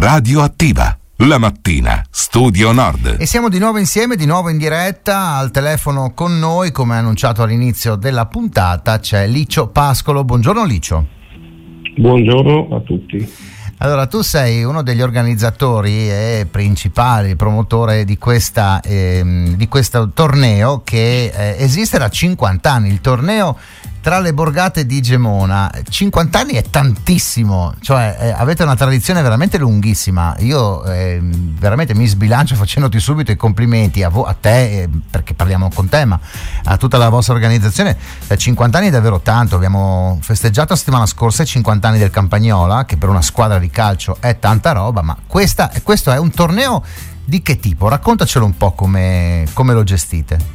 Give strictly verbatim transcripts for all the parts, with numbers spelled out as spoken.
Radioattiva. La mattina, Studio Nord. E siamo di nuovo insieme, di nuovo in diretta. Al telefono con noi, come annunciato all'inizio della puntata, c'è Licio Pascolo. Buongiorno Licio. Buongiorno a tutti. Allora, tu sei uno degli organizzatori e principali promotore di questa ehm, di questo torneo che eh, esiste da cinquanta anni, il torneo tra le borgate di Gemona. cinquanta anni è tantissimo, cioè eh, avete una tradizione veramente lunghissima. Io eh, veramente mi sbilancio facendoti subito i complimenti a, vo- a te, eh, perché parliamo con te, ma a tutta la vostra organizzazione. Eh, cinquanta anni è davvero tanto. Abbiamo festeggiato la settimana scorsa i cinquanta anni del Campagnola, che per una squadra di calcio è tanta roba, ma questa, questo è un torneo di che tipo? Raccontacelo un po' come, come lo gestite.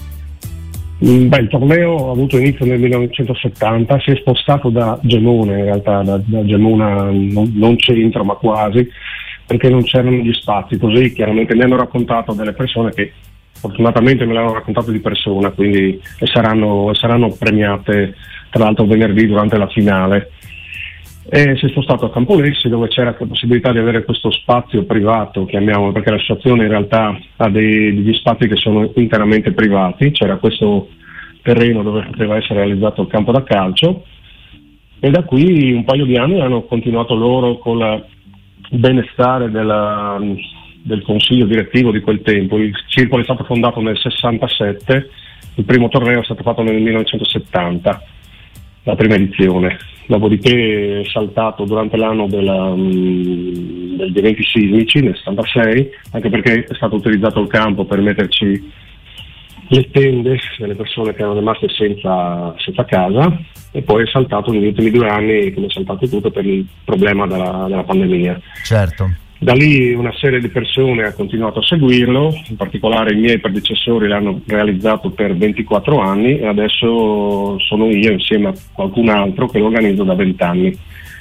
Beh, il torneo ha avuto inizio nel millenovecentosettanta, si è spostato da Gemona, in realtà da, da Gemona non, non centro ma quasi, perché non c'erano gli spazi. Così chiaramente mi hanno raccontato delle persone che fortunatamente me l'hanno raccontato di persona, quindi e saranno, saranno premiate tra l'altro venerdì durante la finale. E si è spostato a Campolessi, dove c'era la possibilità di avere questo spazio privato, chiamiamolo, perché l'associazione in realtà ha dei, degli spazi che sono interamente privati. C'era questo terreno dove poteva essere realizzato il campo da calcio, e da qui un paio di anni hanno continuato loro con il benestare della, del consiglio direttivo di quel tempo. Il circolo è stato fondato nel sessantasette, il primo torneo è stato fatto nel millenovecentosettanta, la prima edizione. Dopodiché è saltato durante l'anno della, um, degli eventi sismici nel settantasei, anche perché è stato utilizzato il campo per metterci le tende delle persone che erano rimaste senza, senza casa, e poi è saltato negli ultimi due anni, come è saltato tutto, per il problema della, della pandemia. Certo. Da lì una serie di persone ha continuato a seguirlo, in particolare i miei predecessori l'hanno realizzato per ventiquattro anni, e adesso sono io insieme a qualcun altro che lo organizzo da venti anni.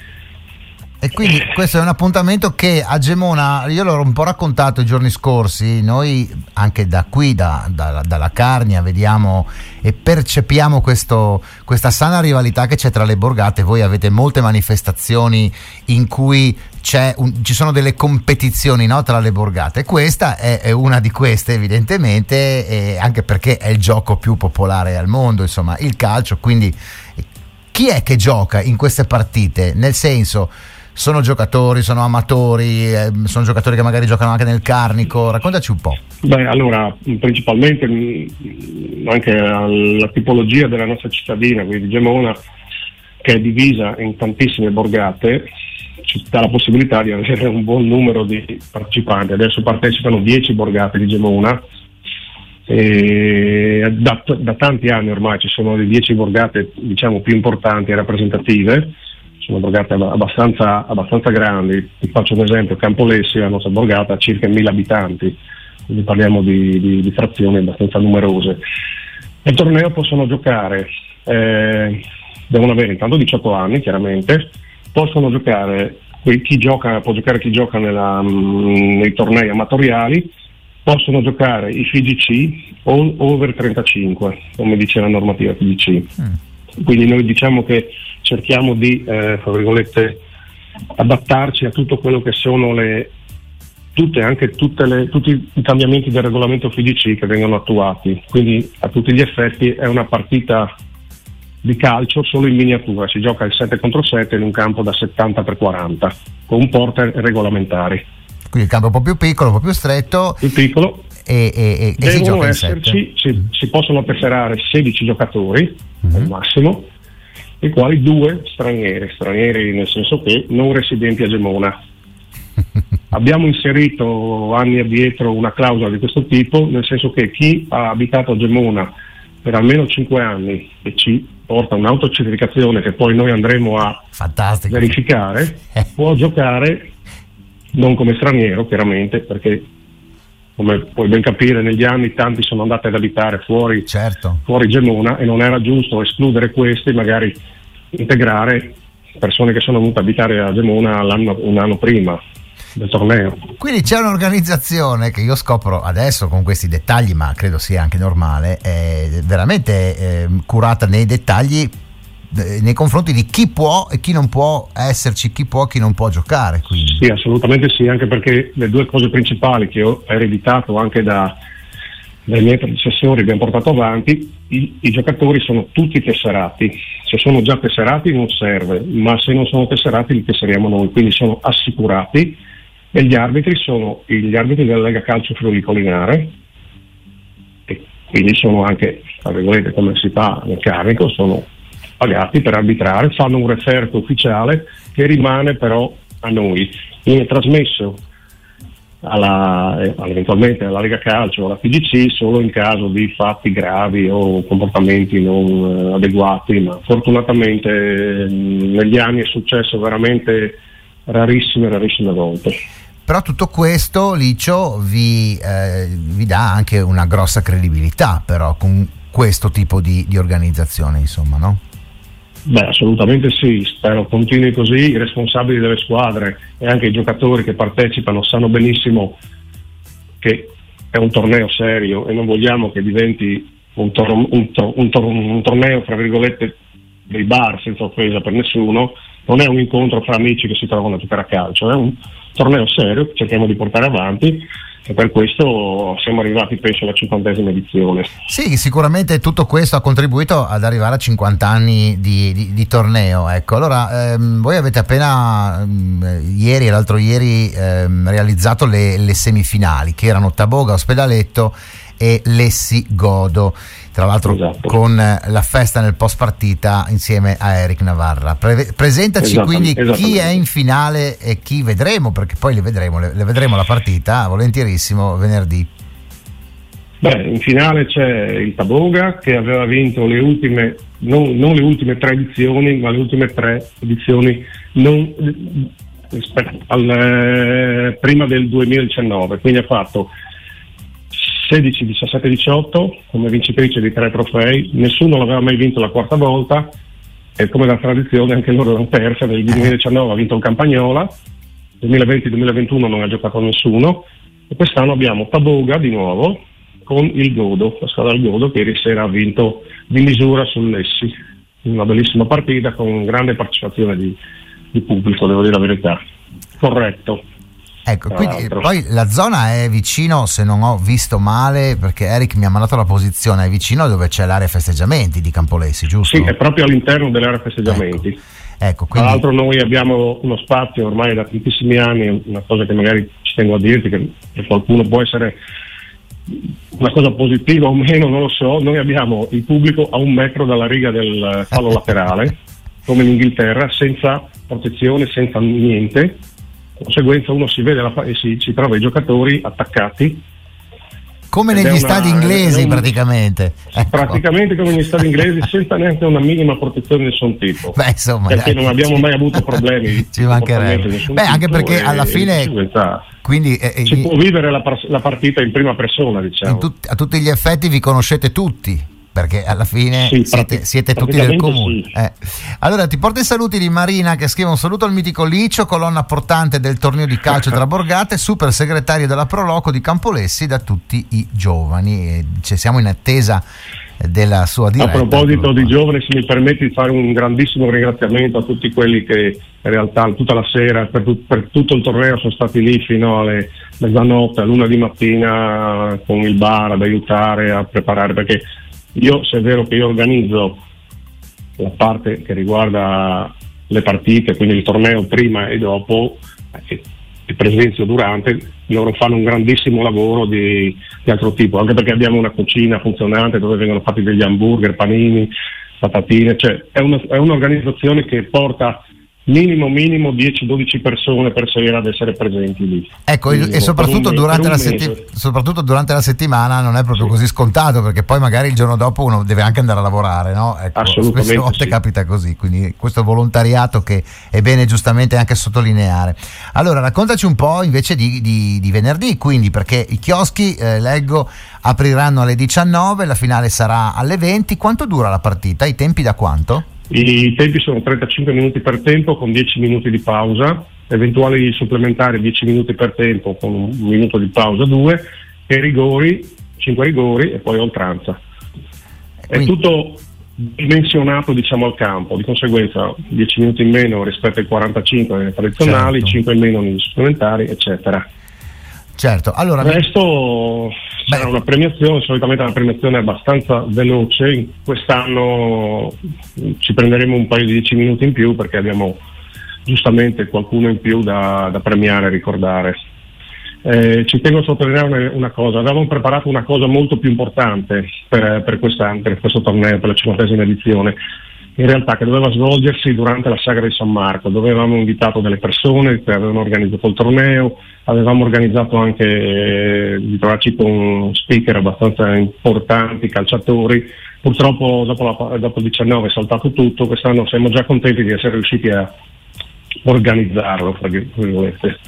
E quindi questo è un appuntamento che a Gemona, io l'ho un po' raccontato i giorni scorsi, noi anche da qui, da, da, dalla Carnia, vediamo e percepiamo questo, questa sana rivalità che c'è tra le borgate. Voi avete molte manifestazioni in cui c'è un, ci sono delle competizioni, no, tra le borgate. Questa è, è una di queste, evidentemente, e anche perché è il gioco più popolare al mondo, insomma, il calcio. Quindi chi è che gioca in queste partite? Nel senso, sono giocatori, sono amatori, eh, sono giocatori che magari giocano anche nel Carnico. Raccontaci un po'. Beh, allora, principalmente mh, anche la tipologia della nostra cittadina, quindi Gemona, che è divisa in tantissime borgate, ci dà la possibilità di avere un buon numero di partecipanti. Adesso partecipano dieci borgate di Gemona, e da, da tanti anni ormai ci sono le dieci borgate, diciamo, più importanti e rappresentative. Sono borgate abbastanza, abbastanza grandi. Vi faccio un esempio: Campolessi, la nostra borgata, ha circa mille abitanti, quindi parliamo di, di, di frazioni abbastanza numerose. Nel torneo possono giocare, eh, devono avere intanto diciotto anni, chiaramente. Possono giocare chi gioca, può giocare chi gioca nella, nei tornei amatoriali, possono giocare i F I G C o over trentacinque, come dice la normativa F I G C. Mm. Quindi noi diciamo che cerchiamo di, eh, fra virgolette, adattarci a tutto quello che sono le tutte, anche tutte le, tutti i cambiamenti del regolamento F I G C che vengono attuati. Quindi a tutti gli effetti è una partita di calcio solo in miniatura, si gioca il sette contro sette in un campo da settanta per quaranta con porte regolamentari. Quindi il campo è un po' più piccolo, un po' più stretto. Più piccolo. E, e, e si gioca in esserci, si, si possono tesserare sedici giocatori mm-hmm. al massimo, i quali due stranieri, stranieri nel senso che non residenti a Gemona. Abbiamo inserito anni addietro una clausola di questo tipo, nel senso che chi ha abitato a Gemona per almeno cinque anni e ci porta un'autocertificazione che poi noi andremo a Fantastico. verificare, può giocare non come straniero, chiaramente, perché come puoi ben capire negli anni tanti sono andati ad abitare fuori, certo. fuori Gemona, e non era giusto escludere questi, magari integrare persone che sono venute ad abitare a Gemona l'anno, un anno prima del torneo. Quindi c'è un'organizzazione che io scopro adesso con questi dettagli, ma credo sia anche normale, è veramente eh, curata nei dettagli eh, nei confronti di chi può e chi non può esserci, chi può e chi non può giocare. Quindi. Sì, assolutamente sì, anche perché le due cose principali che ho ereditato anche da, dai miei predecessori, abbiamo portato avanti, i, i giocatori sono tutti tesserati. Se sono già tesserati non serve, ma se non sono tesserati li tesseriamo noi, quindi sono assicurati. E gli arbitri sono gli arbitri della Lega Calcio Friuli Collinare, e quindi sono anche, tra virgolette, come si fa nel carico, sono pagati per arbitrare, fanno un referto ufficiale che rimane però a noi, viene trasmesso alla, eh, eventualmente alla Lega Calcio o alla P G C solo in caso di fatti gravi o comportamenti non eh, adeguati, ma fortunatamente eh, negli anni è successo veramente rarissime, rarissime volte. Però tutto questo, Licio, vi, eh, vi dà anche una grossa credibilità, però, con questo tipo di, di organizzazione, insomma, no? Beh, assolutamente sì, spero continui così. I responsabili delle squadre e anche i giocatori che partecipano sanno benissimo che è un torneo serio e non vogliamo che diventi un, tor- un, tor- un, tor- un torneo, fra virgolette, dei bar, senza offesa per nessuno. Non è un incontro fra amici che si trovano a giocare a calcio, è un torneo serio che cerchiamo di portare avanti e per questo siamo arrivati, penso, alla cinquantesima edizione. Sì, sicuramente tutto questo ha contribuito ad arrivare a cinquanta anni di, di, di torneo. Ecco, allora ehm, voi avete appena ehm, ieri e l'altro ieri ehm, realizzato le, le semifinali, che erano Taboga Ospedaletto e Lessi Godo, tra l'altro esatto. Con la festa nel post partita insieme a Eric Navarra. Pre- presentaci quindi chi è in finale e chi vedremo, perché poi le vedremo, le, le vedremo la partita volentierissimo venerdì. Beh, in finale c'è il Taboga che aveva vinto le ultime, non, non le ultime tre edizioni, ma le ultime tre edizioni non, rispetto al, eh, prima del duemiladiciannove, quindi ha fatto sedici, diciassette, diciotto come vincitrice di tre trofei, nessuno l'aveva mai vinto la quarta volta e come da tradizione anche loro l'hanno persa. Nel duemiladiciannove ha vinto il Campagnola, duemilaventi duemilaventuno non ha giocato nessuno e quest'anno abbiamo Taboga di nuovo con il Godo, la squadra del Godo che ieri sera ha vinto di misura sul Lessi, una bellissima partita con grande partecipazione di, di pubblico, devo dire la verità. Corretto. Ecco, quindi poi la zona è vicino, se non ho visto male, perché Eric mi ha mandato la posizione, è vicino dove c'è l'area festeggiamenti di Campolessi, giusto? Sì, è proprio all'interno dell'area festeggiamenti. Ecco, ecco, quindi... Tra l'altro noi abbiamo uno spazio ormai da tantissimi anni, una cosa che magari ci tengo a dirti, che per qualcuno può essere una cosa positiva o meno, non lo so, noi abbiamo il pubblico a un metro dalla riga del fallo laterale, come in Inghilterra, senza protezione, senza niente. Di conseguenza uno si vede la, e si, si trova i giocatori attaccati come negli una, stadi inglesi un, praticamente ecco. praticamente come negli stadi inglesi senza neanche una minima protezione di nessun tipo. Beh, insomma, perché dai, non abbiamo mai avuto problemi ci mancherebbe. Beh, anche perché alla fine quindi eh, si eh, può vivere la, la partita in prima persona, diciamo. Tut, a tutti gli effetti vi conoscete tutti, perché alla fine sì, siete, siete tutti del comune. Sì. Eh. Allora ti porto i saluti di Marina che scrive un saluto al mitico Licio, colonna portante del torneo di calcio tra Borgate, super segretario della Proloco di Campolessi da tutti i giovani. E, cioè, siamo in attesa della sua diretta. A proposito di giovani, se mi permetti di fare un grandissimo ringraziamento a tutti quelli che in realtà tutta la sera per, tut- per tutto il torneo sono stati lì fino alle mezzanotte, all'una di mattina con il bar ad aiutare a preparare, perché io, se è vero che io organizzo la parte che riguarda le partite, quindi il torneo prima e dopo, e, e presenzio durante, loro fanno un grandissimo lavoro di, di altro tipo, anche perché abbiamo una cucina funzionante dove vengono fatti degli hamburger, panini, patatine, cioè è, una, è un'organizzazione che porta minimo minimo dieci dodici persone per sera ad essere presenti lì. Ecco, minimo, e soprattutto durante, la setti- soprattutto durante la settimana non è proprio sì. così scontato, perché poi magari il giorno dopo uno deve anche andare a lavorare, no? Ecco, assolutamente spesse volte sì. capita così, quindi questo volontariato che è bene giustamente anche sottolineare. Allora raccontaci un po' invece di, di, di venerdì, quindi, perché i chioschi, eh, leggo, apriranno alle diciannove, la finale sarà alle venti. Quanto dura la partita? I tempi da quanto? I tempi sono trentacinque minuti per tempo con dieci minuti di pausa, eventuali supplementari dieci minuti per tempo con un minuto di pausa due, e rigori, cinque rigori e poi oltranza. È Quindi... tutto dimensionato, diciamo, al campo, di conseguenza dieci minuti in meno rispetto ai quarantacinque tradizionali, certo. cinque in meno negli supplementari, eccetera. Certo, allora il resto sarà Beh. una premiazione, solitamente una premiazione abbastanza veloce. Quest'anno ci prenderemo un paio di dieci minuti in più perché abbiamo giustamente qualcuno in più da, da premiare e ricordare. Eh, ci tengo a sottolineare una cosa: avevamo preparato una cosa molto più importante per, per, quest'anno, per questo torneo, per la cinquantesima edizione, in realtà, che doveva svolgersi durante la sagra di San Marco. Dove avevamo invitato delle persone che avevano organizzato il torneo, avevamo organizzato anche eh, di trovarci con speaker abbastanza importanti, calciatori. Purtroppo dopo, la, dopo il diciannove è saltato tutto. Quest'anno siamo già contenti di essere riusciti a organizzarlo, fra virgolette.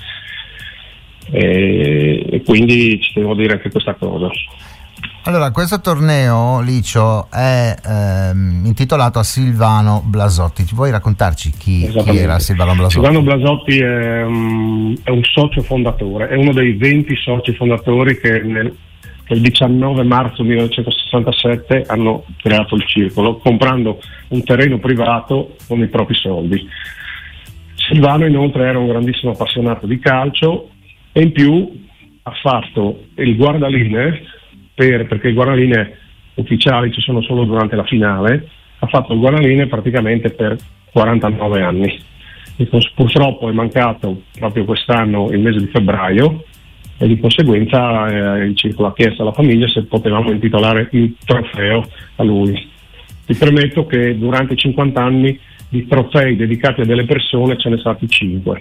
E, e quindi ci devo dire anche questa cosa. Allora, questo torneo, Licio, è ehm, intitolato a Silvano Blasotti. Ti vuoi raccontarci chi, chi era Silvano Blasotti? Silvano Blasotti è, um, è un socio fondatore, è uno dei venti soci fondatori che nel, nel diciannove marzo millenovecentosessantasette hanno creato il circolo, comprando un terreno privato con i propri soldi. Silvano inoltre era un grandissimo appassionato di calcio e in più ha fatto il guardalinee, per, perché i guardalinee ufficiali ci sono solo durante la finale, ha fatto il guardalinee praticamente per quarantanove anni. E purtroppo è mancato proprio quest'anno il mese di febbraio e di conseguenza eh, il circolo ha chiesto alla famiglia se potevamo intitolare il trofeo a lui. Vi premetto che durante i cinquanta anni di trofei dedicati a delle persone ce ne sono stati cinque.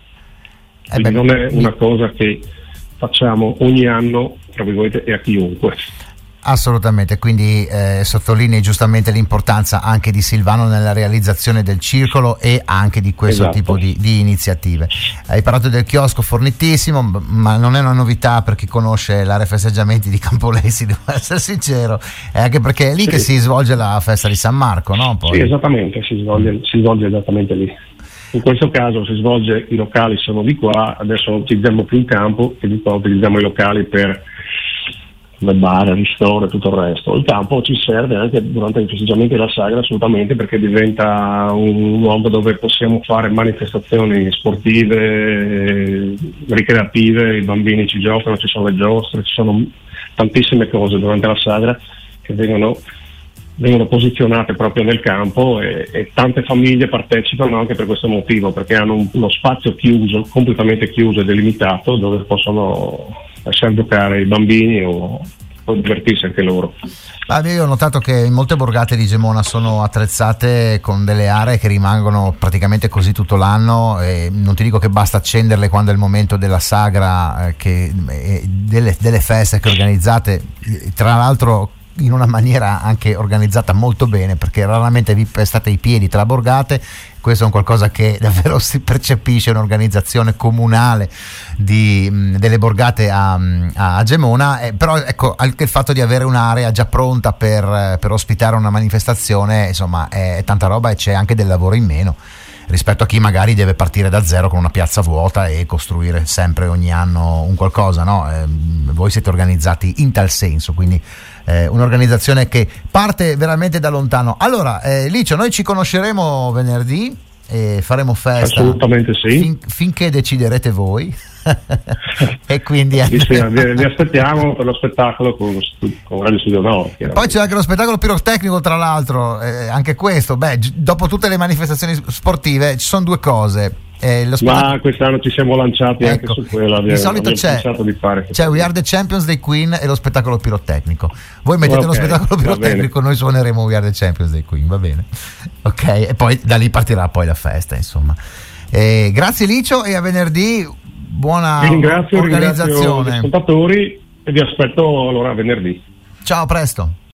Eh beh, non è una cosa che facciamo ogni anno, tra virgolette, e a chiunque. Assolutamente, quindi eh, sottolinei giustamente l'importanza anche di Silvano nella realizzazione del circolo e anche di questo esatto. tipo di, di iniziative. Hai parlato del chiosco fornitissimo, ma non è una novità per chi conosce l'area festeggiamenti di Campolesi, devo essere sincero, è anche perché è lì sì. che si svolge la festa di San Marco, no? Poi... Sì, esattamente, si svolge, si svolge esattamente lì. In questo caso si svolge, i locali sono di qua, adesso non utilizziamo più il campo e di qua utilizziamo i locali per le bar, ristori e tutto il resto. Il campo ci serve anche durante i festeggiamenti della sagra, assolutamente, perché diventa un luogo dove possiamo fare manifestazioni sportive, ricreative, i bambini ci giocano, ci sono le giostre, ci sono tantissime cose durante la sagra che vengono vengono posizionate proprio nel campo e, e tante famiglie partecipano anche per questo motivo, perché hanno un, uno spazio chiuso, completamente chiuso e delimitato, dove possono lasciare giocare i bambini o, o divertirsi anche loro. Ah, io ho notato che in molte borgate di Gemona sono attrezzate con delle aree che rimangono praticamente così tutto l'anno, e non ti dico che basta accenderle quando è il momento della sagra, eh, che, eh, delle, delle feste che organizzate, tra l'altro in una maniera anche organizzata molto bene, perché raramente vi pestate i piedi tra borgate. Questo è un qualcosa che davvero si percepisce, un'organizzazione comunale di, mh, delle borgate a, a Gemona, eh, però ecco, anche il fatto di avere un'area già pronta per, per ospitare una manifestazione, insomma, è, è tanta roba, e c'è anche del lavoro in meno rispetto a chi magari deve partire da zero con una piazza vuota e costruire sempre ogni anno un qualcosa, no? Eh, voi siete organizzati in tal senso, quindi eh, un'organizzazione che parte veramente da lontano. Allora, eh, Licio, noi ci conosceremo venerdì e faremo festa. Assolutamente sì. Fin, finché deciderete voi. E quindi sì, sì, vi, vi aspettiamo per lo spettacolo con, con Radio Studio Nord. Poi c'è anche lo spettacolo pirotecnico, tra l'altro, eh, anche questo, beh, g- dopo tutte le manifestazioni sportive ci sono due cose. Eh, lo spettacolo... Ma quest'anno ci siamo lanciati ecco, anche su quello. Di solito c'è, di fare c'è We Are the Champions dei Queen e lo spettacolo pirotecnico. Voi mettete okay, lo spettacolo pirotecnico, noi suoneremo We Are the Champions dei Queen, va bene? Ok, e poi da lì partirà poi la festa, insomma. Eh, grazie Licio, e a venerdì. Buona vi ringrazio, organizzazione. Ringrazio gli ascoltatori e vi aspetto allora venerdì. Ciao, a presto.